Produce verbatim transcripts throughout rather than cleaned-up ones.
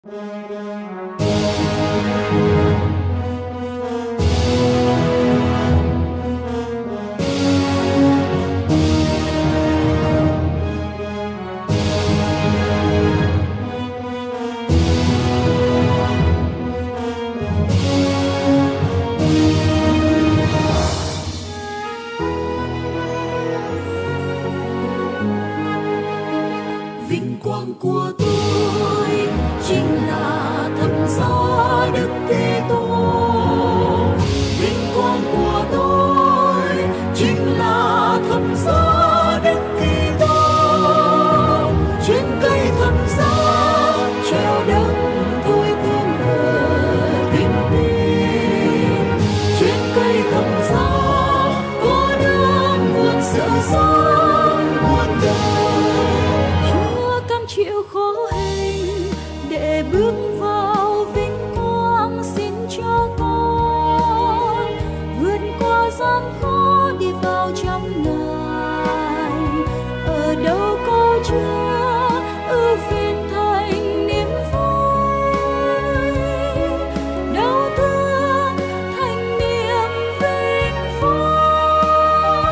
Vinh quang của tôi chính là thập giá Đức Kitô. Vinh quang của tôi chính là thập giá Đức Kitô. Trên cây thập giá treo đấng tôi tương người bình tin. Trên cây thập giá có đấng nguồn sự sống muôn đời. Chúa cam chịu khổ hình để bước vào vinh quang, xin cho con vượt qua gian khó đi vào trong Ngài. Ở đâu có Chúa ưu phiền thành niềm vui, đau thương thành niềm vinh quang.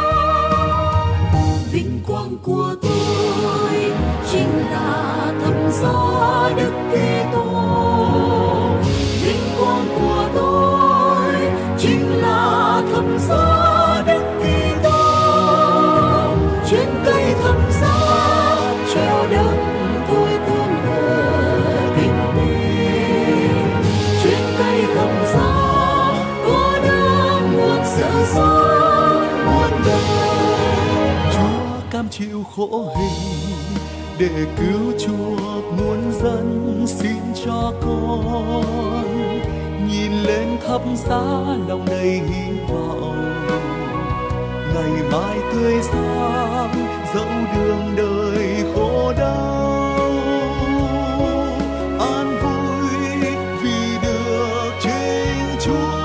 Vinh quang của tôi chính là thập giá Đức Kitô. Vinh quang của tôi chính là thập giá Đức Kitô. Trên cây thập giá treo đấng tôi tương người bình tin. Trên cây thập giá có đấng nguồn sự sống muôn đời. Chúa cam chịu khổ hình để cứu chuộc muôn dân, xin cho con nhìn lên thập giá lòng đầy hy vọng. Ngày mai tươi sáng dẫu đường đời khổ đau, an vui vì được chính Chúa.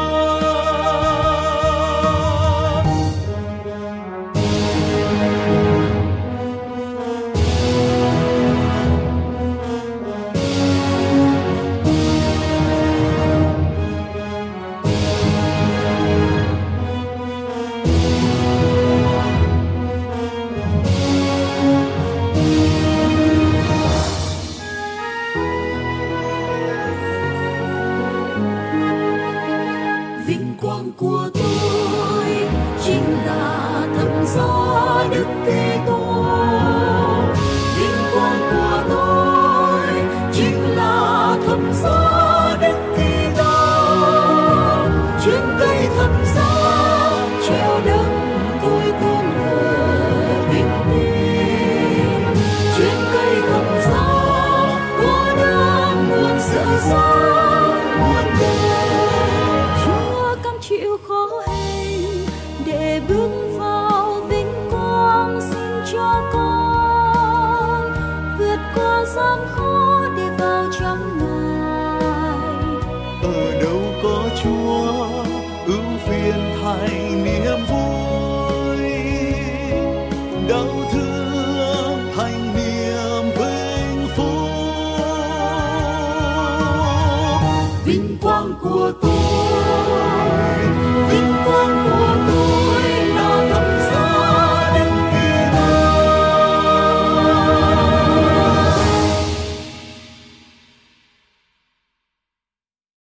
Vinh quang của tôi chính là thập giá Đức Kitô. Vinh quang của tôi chính là thập giá Đức Kitô. Trên cây thập giá treo đấng tôi tương người bình tin. Trên cây thập giá có đấng nguồn sự sống muôn đời. Chúa cam chịu khổ hình để bước vào vinh quang, xin cho con vượt qua gian khó đi vào trong Ngài. Ở đâu có Chúa ưu phiền thành niềm vui, đau thương thành niềm vinh phúc. Vinh quang của tôi